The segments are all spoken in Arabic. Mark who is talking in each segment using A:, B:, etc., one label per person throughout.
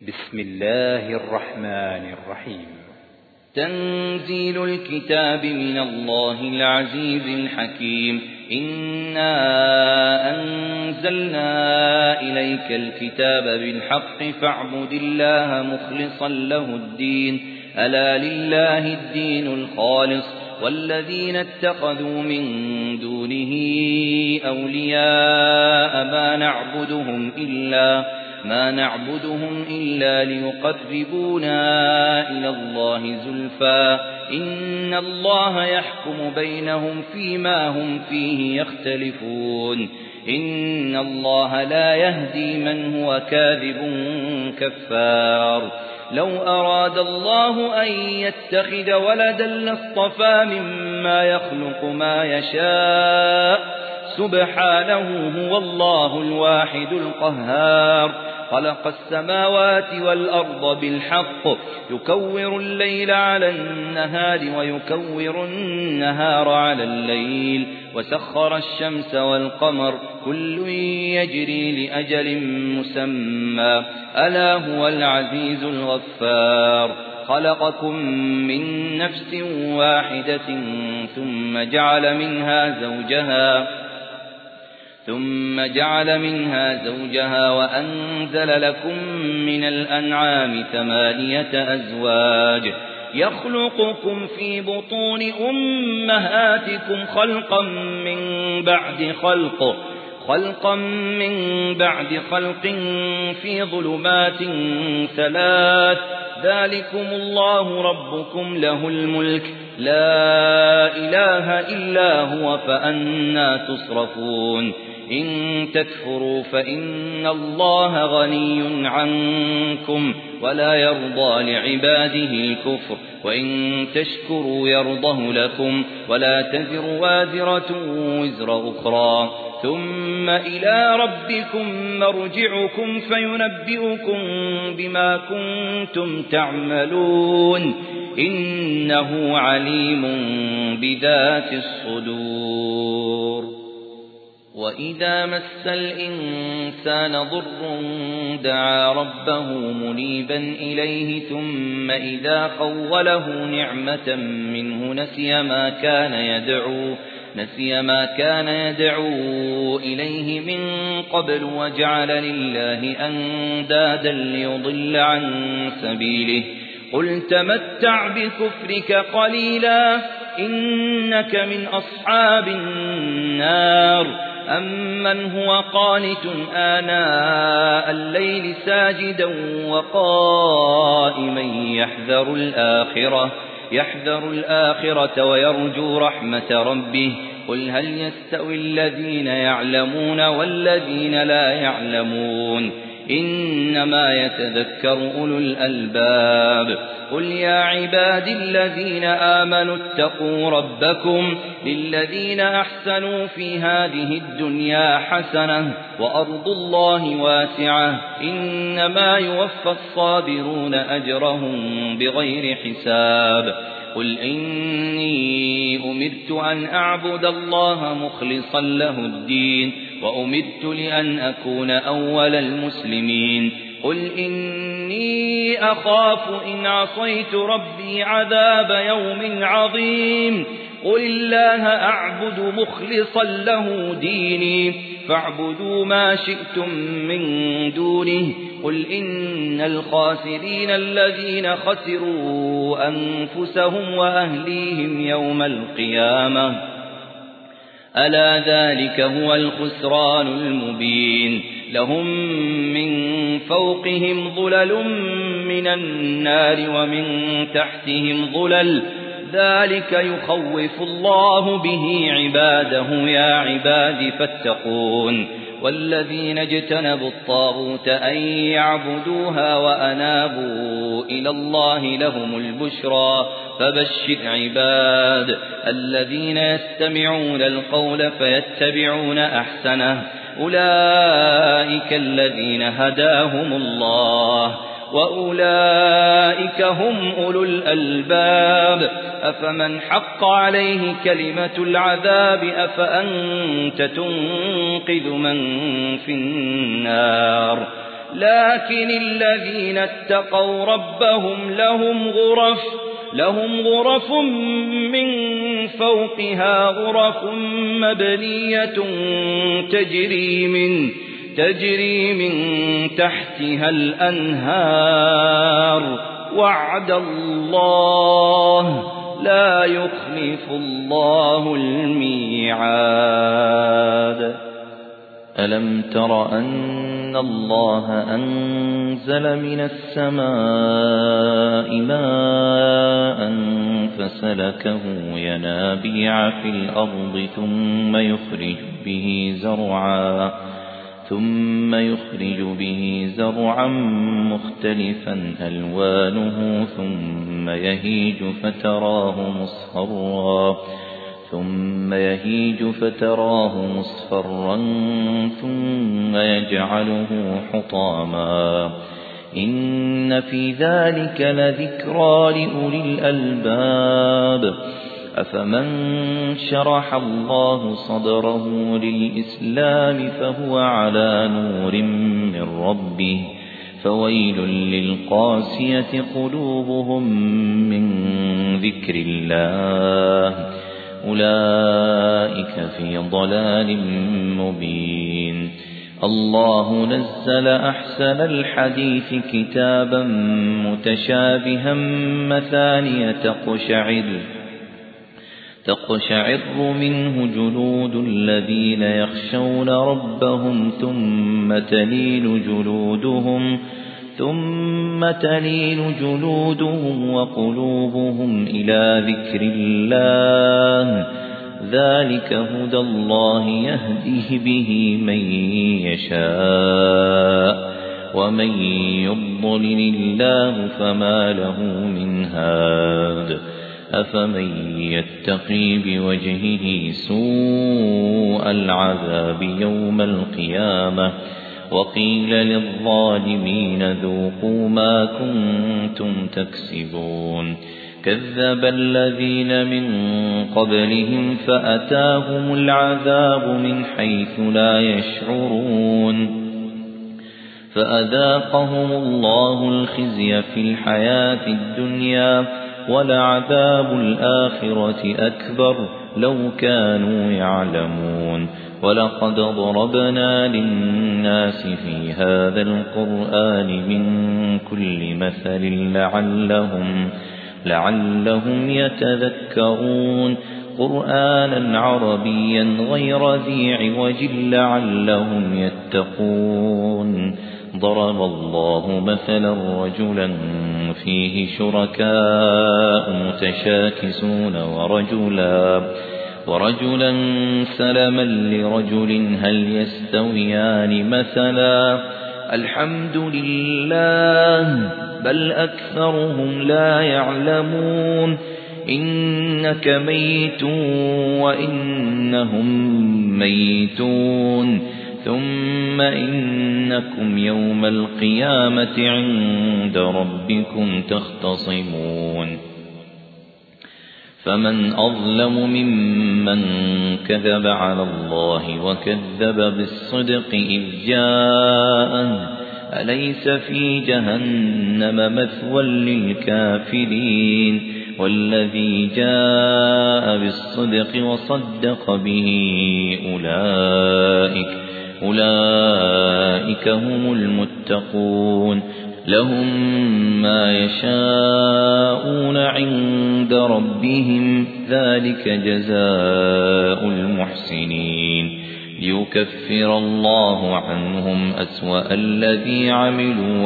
A: بسم الله الرحمن الرحيم.
B: تنزيل الكتاب من الله العزيز الحكيم. إنا أنزلنا إليك الكتاب بالحق فاعبد الله مخلصا له الدين. ألا لله الدين الخالص والذين اتخذوا من دونه أولياء ما نعبدهم إلا ليقربونا إلى الله زلفى إن الله يحكم بينهم فيما هم فيه يختلفون. إن الله لا يهدي من هو كاذب كفار. لو أراد الله أن يتخذ ولدا لاصطفى مما يخلق ما يشاء سبحانه هو الله الواحد القهار. خلق السماوات والأرض بالحق يكور الليل على النهار ويكور النهار على الليل وسخر الشمس والقمر كل يجري لأجل مسمى ألا هو العزيز الغفار. خلقكم من نفس واحدة ثم جعل منها زوجها وأنزل لكم من الأنعام 8 أزواج يخلقكم في بطون أمهاتكم خلقا من بعد خلق في ظلمات 3 ذلكم الله ربكم له الملك لا إله إلا هو فأنى تصرفون. إن تكفروا فإن الله غني عنكم ولا يرضى لعباده الكفر وإن تشكروا يرضه لكم ولا تزر وازرة وزر أخرى ثم إلى ربكم مرجعكم فينبئكم بما كنتم تعملون إنه عليم بذات الصدور. وإذا مس الإنسان ضر دعا ربه منيبا إليه ثم إذا خوله نعمة منه نسي ما كان يدعو إليه من قبل وجعل لله أندادا ليضل عن سبيله. قل تمتع بكفرك قليلا إنك من أصحاب النار. أمن هو قانت آناء الليل ساجدا وقائما يحذر الآخرة ويرجو رحمة ربه. قل هل يستوي الذين يعلمون والذين لا يعلمون إنما يتذكر أولو الألباب. قل يا عبادي الذين آمنوا اتقوا ربكم للذين أحسنوا في هذه الدنيا حسنة وأرض الله واسعة إنما يوفى الصابرون أجرهم بغير حساب. قل إني أمرت أن أعبد الله مخلصا له الدين وأمرت لأن أكون أول المسلمين. قل إني أخاف إن عصيت ربي عذاب يوم عظيم. قل الله أعبد مخلصا له ديني فاعبدوا ما شئتم من دونه. قل إن الخاسرين الذين خسروا أنفسهم وأهليهم يوم القيامة ألا ذلك هو الخسران المبين. لهم من فوقهم ظلل من النار ومن تحتهم ظلل ذلك يخوف الله به عباده يا عباد فاتقون. والذين اجتنبوا الطاغوت أن يعبدوها وأنابوا إلى الله لهم البشرى فبشر عباد الذين يستمعون القول فيتبعون أحسنه أولئك الذين هداهم الله وأولئك هم أولو الألباب. أفمن حق عليه كلمة العذاب أفأنت تنقذ من في النار لكن الذين اتقوا ربهم لهم غرف من فوقها غرف مبنية تجري من تحتها الأنهار وعد الله لا يخلف الله الميعاد.
C: ألم تر أن الله أنزل من السماء ماء فسلكه ينابيع في الأرض ثم يخرج به زرعا مختلفا ألوانه ثم يهيج فتراه مصفرا ثم يجعله حطاما إن في ذلك لذكرى لأولي الألباب. أفمن شرح الله صدره للإسلام فهو على نور من ربه فويل للقاسية قلوبهم من ذكر الله أولئك في ضلال مبين. الله نزل أحسن الحديث كتابا متشابها مثانية تقشعر منه جلود الذين يخشون ربهم ثم تلين جلودهم وقلوبهم إلى ذكر الله ذلك هدى الله يهده به من يشاء ومن يضلل الله فما له من هاد. أفمن يتقي بوجهه سوء العذاب يوم القيامة وقيل للظالمين ذوقوا ما كنتم تكسبون. كذب الذين من قبلهم فأتاهم العذاب من حيث لا يشعرون فأذاقهم الله الخزي في الحياة الدنيا ولعذاب الآخرة أكبر لو كانوا يعلمون. ولقد ضربنا للناس في هذا القرآن من كل مثل لعلهم يتذكرون قرآنا عربيا غير ذي عوج لعلهم يتقون. ضرب الله مثلا رجلا فيه شركاء متشاكسون ورجلا سلما لرجل هل يستويان مثلا الحمد لله بل أكثرهم لا يعلمون. إنك ميت وإنهم ميتون ثم إنكم يوم القيامة عند ربكم تختصمون. فمن أظلم ممن كذب على الله وكذب بالصدق إذ جاءه أليس في جهنم مثوى للكافرين والذي جاء بالصدق وصدق به أولئك هم المتقون. لهم ما يشاءون عند ربهم ذلك جزاء المحسنين ليكفر الله عنهم أسوأ الذي عملوا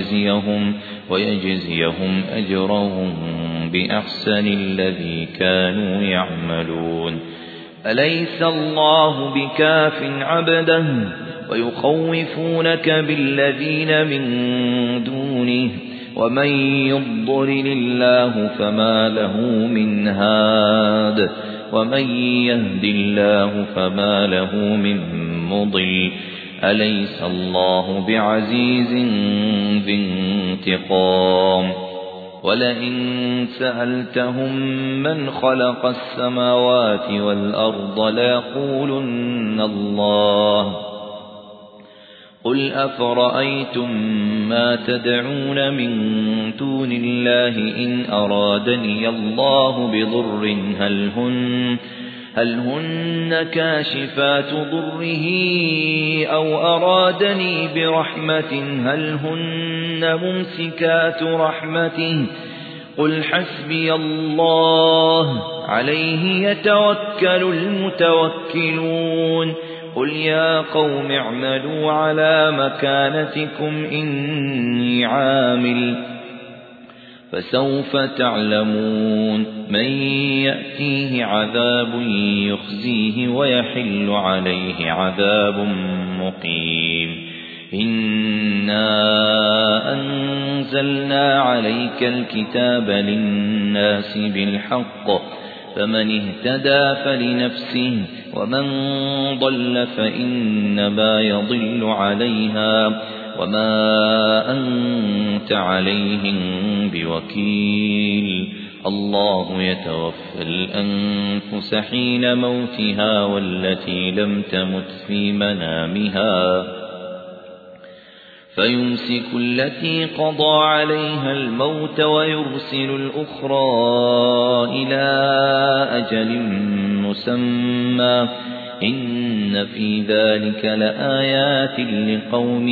C: ويجزيهم أجرهم بأحسن الذي كانوا يعملون. أليس الله بكاف عبده ويخوفونك بالذين من دونه ومن يضلل الله فما له من هاد ومن يهد الله فما له من مضل. أليس الله بعزيز ذي انتقام. ولئن سألتهم من خلق السماوات والأرض ليقولن الله قل أفرأيتم ما تدعون من دون الله إن أرادني الله بضر هل هن كاشفات ضره أو أرادني برحمة هل هن ممسكات رحمته قل حسبي الله عليه يتوكل المتوكلون قل يا قوم اعملوا على مكانتكم إني عامل فسوف تعلمون من يأتيه عذاب يخزيه ويحل عليه عذاب مقيم إنا أنزلنا عليك الكتاب للناس بالحق فمن اهتدى فلنفسه ومن ضل فإنما يضل عليها وما أنت عليهم بوكيل الله يتوفى الأنفس حين موتها والتي لم تمت في منامها فيمسك التي قضى عليها الموت ويرسل الأخرى إلى أجل مسمى إن في ذلك لآيات لقوم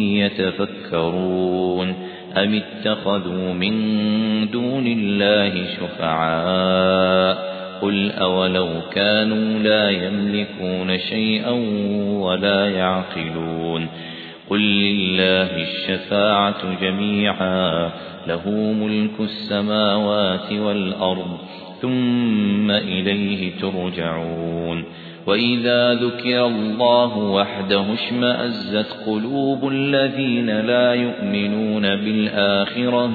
C: يتفكرون أم اتخذوا من دون الله شفعاء قل أولو كانوا لا يملكون شيئا ولا يعقلون قل لله الشفاعة جميعا له ملك السماوات والأرض ثم إليه ترجعون وإذا ذكر الله وحده اشمأزت قلوب الذين لا يؤمنون بالآخرة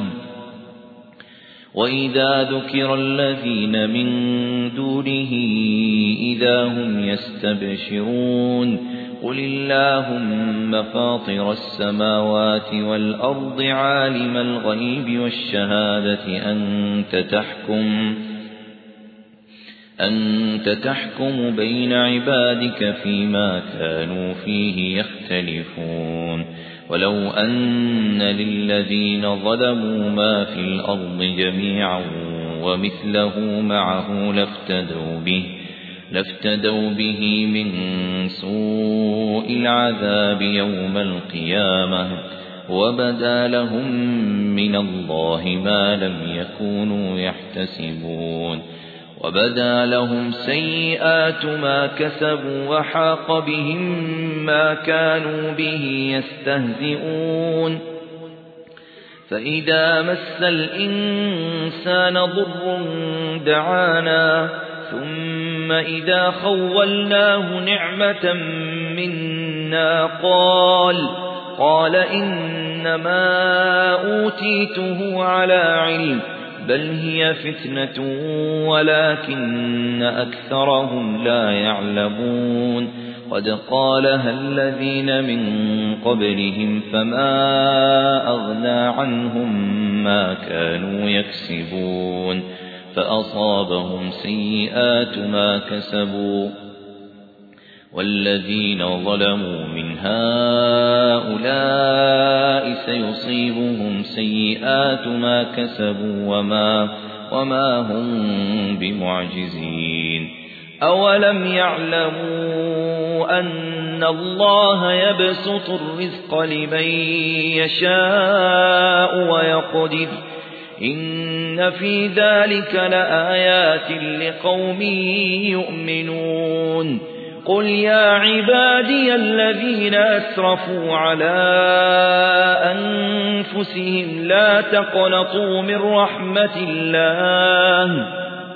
C: وإذا ذكر الذين من دونه إذا هم يستبشرون قل اللهم فاطر السماوات والأرض عالم الغيب والشهادة أنت تحكم بين عبادك فيما كانوا فيه يختلفون ولو أن للذين ظلموا ما في الأرض جميعا ومثله معه لافتدوا به من سوء العذاب يوم القيامة وبدا لهم من الله ما لم يكونوا يحتسبون وبدا لهم سيئات ما كسبوا وحاق بهم ما كانوا به يستهزئون فإذا مس الإنسان ضر دعانا ثم إذا خولناه نعمة منا قال إنما أوتيته على علم بل هي فتنة ولكن أكثرهم لا يعلمون قد قالها الذين من قبلهم فما أغنى عنهم ما كانوا يكسبون فأصابهم سيئات ما كسبوا والذين ظلموا من هؤلاء سيصيبهم سيئات ما كسبوا وما هم بمعجزين أولم يعلموا أن الله يبسط الرزق لمن يشاء ويقدر إن في ذلك لآيات لقوم يؤمنون قل يا عبادي الذين أسرفوا على أنفسهم لا تقنطوا من رحمة الله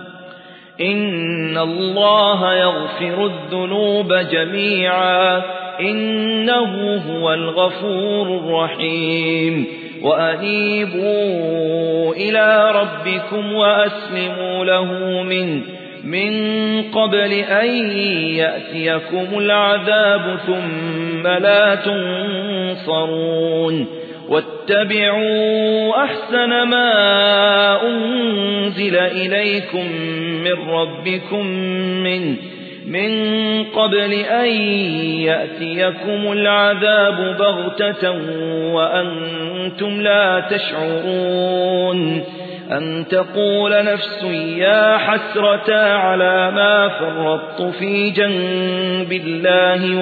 C: إن الله يغفر الذنوب جميعا إنه هو الغفور الرحيم وأنيبوا إلى ربكم وأسلموا له من قبل أن يأتيكم العذاب ثم لا تنصرون واتبعوا أحسن ما أنزل إليكم من ربكم من قبل أن يأتيكم العذاب بغتة وأنتم لا تشعرون أن تقول نفس يا حسرة على ما فرطت في جنب الله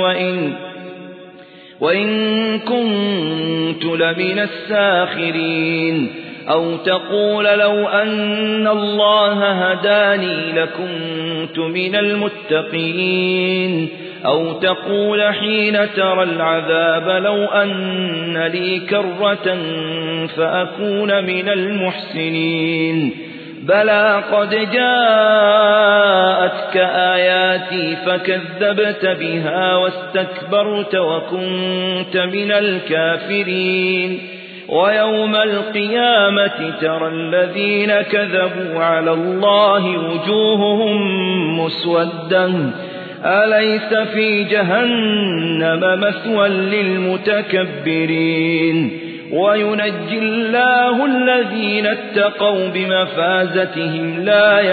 C: وإن كنت لمن الساخرين أو تقول لو أن الله هداني لكنت من المتقين أو تقول حين ترى العذاب لو أن لي كرة فأكون من المحسنين بلى قد جاءتك آياتي فكذبت بها واستكبرت وكنت من الكافرين ويوم القيامة ترى الذين كذبوا على الله وجوههم مسودة أليس في جهنم مثوى للمتكبرين وينجي الله الذين اتقوا بمفازتهم لا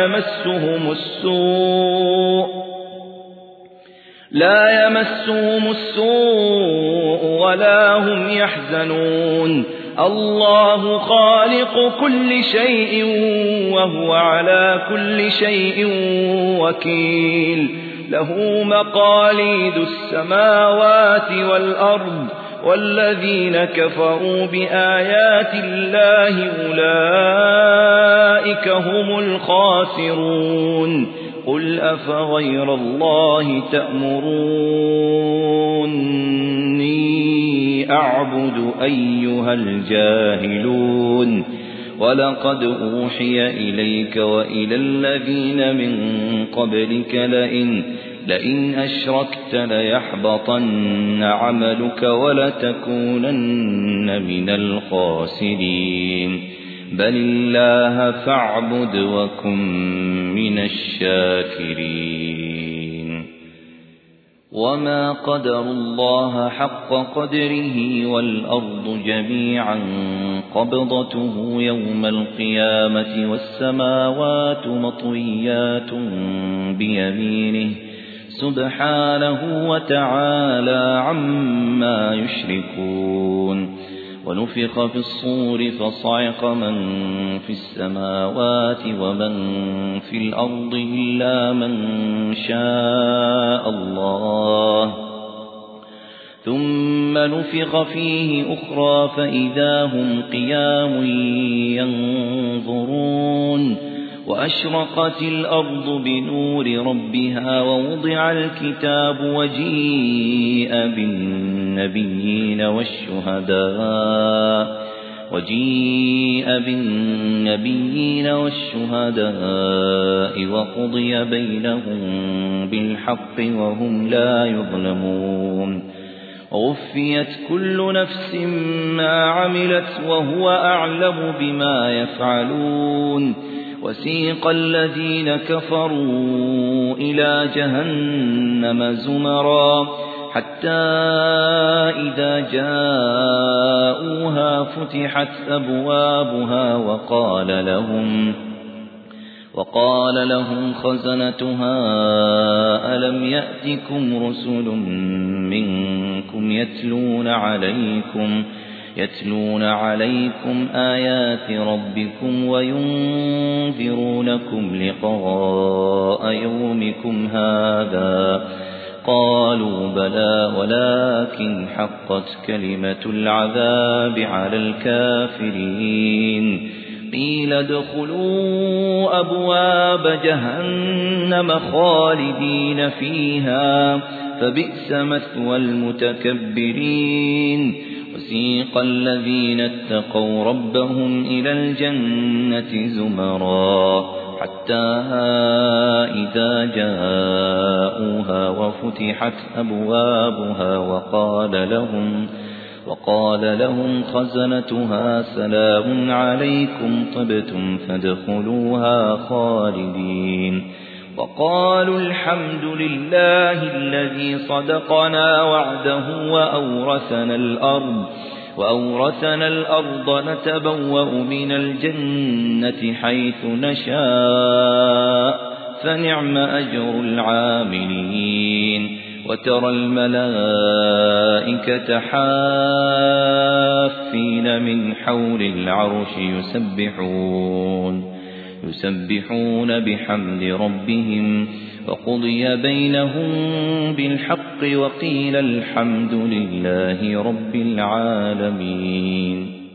C: يمسهم السوء ولا هم يحزنون الله خالق كل شيء وهو على كل شيء وكيل له مقاليد السماوات والأرض والذين كفروا بآيات الله أولئك هم الخاسرون قل أفغير الله تأمروني أعبد أيها الجاهلون ولقد أوحي إليك وإلى الذين من قبلك لئن أشركت ليحبطن عملك ولتكونن من الخاسرين بل الله فاعبد وكن من الشاكرين وما قدر الله حق قدره والأرض جميعا قبضته يوم القيامة والسماوات مطويات بيمينه سبحانه وتعالى عما يشركون ونفخ في الصور فصعق من في السماوات ومن في الأرض إلا من شاء الله ثم نفخ فيه أخرى فإذا هم قيام ينظرون وأشرقت الأرض بنور ربها ووضع الكتاب وجيء بالنبيين والشهداء وقضي بينهم بالحق وهم لا يظلمون ووفيت كل نفس ما عملت وهو أعلم بما يفعلون وسيق الذين كفروا إلى جهنم زمرا حتى إذا جاءوها فتحت أبوابها وقال لهم خزنتها ألم يأتكم رسل منكم يتلون عليكم آيات ربكم وينذرونكم لقاء يومكم هذا قالوا بلى ولكن حقت كلمة العذاب على الكافرين قيل ادخلوا أبواب جهنم خالدين فيها فبئس مثوى المتكبرين وسيق الذين اتقوا ربهم إلى الجنة زمرا حتى إذا جاءوها وفتحت أبوابها وقال لهم خزنتها سلام عليكم طبتم فادخلوها خالدين وقالوا الحمد لله الذي صدقنا وعده وأورثنا الأرض نتبوأ من الجنة حيث نشاء
B: فنعم أجر العاملين وترى الملائكة حافين من حول العرش يسبحون بحمد ربهم وقضي بينهم بالحق وقيل الحمد لله رب العالمين.